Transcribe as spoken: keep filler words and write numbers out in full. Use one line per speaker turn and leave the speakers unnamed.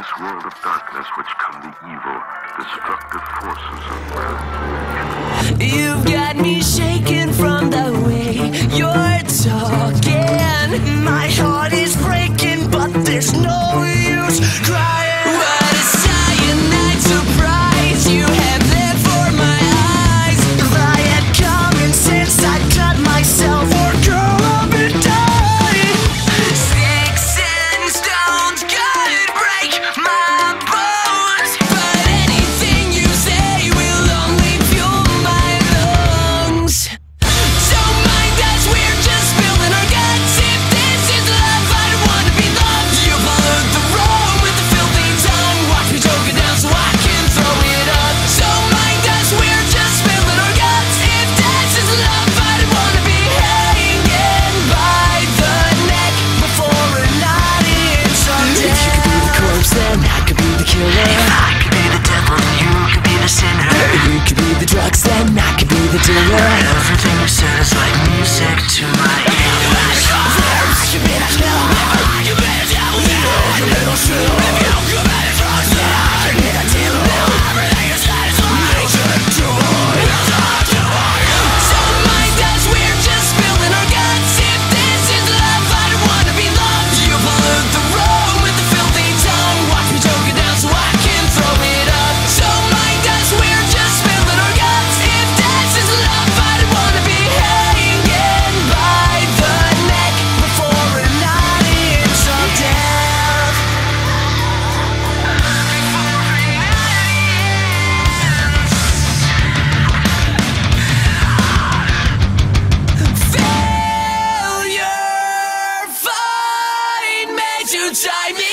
this world of darkness which come the evil, destructive forces of man's creation.
You've got me shaking from the way you're talking. My heart is breaking, but there's no use crying. What a cyanide surprise you have there for my eyes. If I had common sense, I'd cut myself or curl up and die. Sticks and stones could break my bones, but anything you say will only fuel my lungs. Don't mind us, we're just spilling our guts. If this is love, I don't wanna be loved. You pollute the road with a filthy tongue. Watch me choke it down so I can throw it up. Don't mind us, we're just spilling our guts. If this is love, I don't wanna be hanging by the neck before a night in some death. You could be the corpse, then I could be the killer. If I could be the devil, then you could be the sinner. You could be the drugs, then I could be the dealer. Everything you said is like music to my ears. I could be the killer. I could be the devil. I could be the sinner. Maybe I'll come at it from the I could be the dealer. Everything you said is like music to my ears. Don't mind us, we're just spilling our guts. If this is love, I don't wanna be loved. You pollute the road with a filthy tongue. Watch me choke it down so I can throw it up. Don't mind us, we're just spilling our guts. If this is love, I don't wanna be hanging by the neck before a night in some death. Failure, find me to tie me